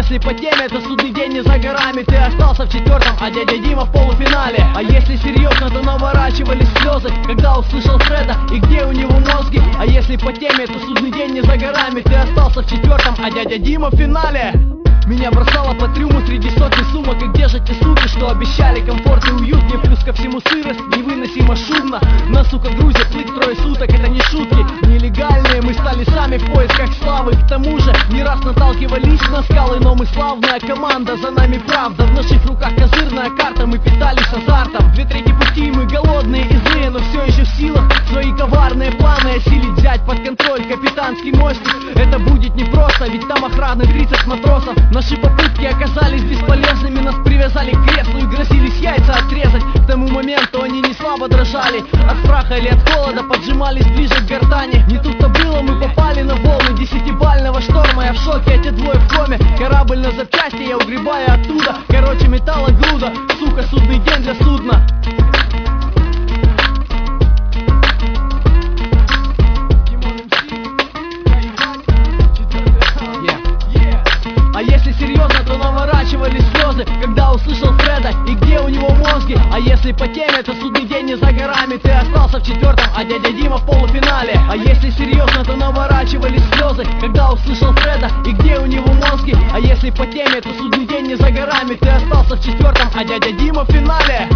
если по теме, то судный день не за горами. Ты остался в четвертом, а дядя Дима в полуфинале. А если серьезно, то наворачивались слезы, когда услышал Фреда и где у него мозги. А если по теме, то судный день не за горами. Ты остался в четвертом, а дядя Дима в финале. Меня бросало по трюму среди сотни сумок. И где же те суки, что обещали комфорт и уют? Мне плюс ко всему сырость, невыносимо шумно. На, сука, грузе плыть трое суток, это не шутки. Нелегальные мы стали сами в поисках славы. К тому же не раз наталкивались на скалы. Но мы славная команда, за нами правда. В наших руках козырная карта, мы питались азартом. 2/3 пути мы голодные и злые, но все еще в силах свои коварные планы осилить, взять под контроль капитанский мостик. Это будет непросто, ведь там охраны 30 матросов. Наши попытки оказались бесполезными. Нас привязали к креслу и грозились яйца отрезать. К тому моменту они не слабо дрожали. От страха или от холода поджимались ближе к гортани. Не тут-то было, мы попали на волны 10-бального шторма. Я в шоке, эти двое в коме. Корабль на запчасти, я угребаю оттуда. Короче, металлогруда, сука, судный день для судна. А если серьезно, то наворачивались слезы, когда услышал Фреда и где у него мозги. А если по теме, то судный день не за горами. Ты остался в четвертом, а дядя Дима в полуфинале. А если серьезно, то наворачивались слезы, когда услышал Фреда и где у него мозги. А если по теме, то судный день не за горами. Ты остался в четвертом, а дядя Дима в финале.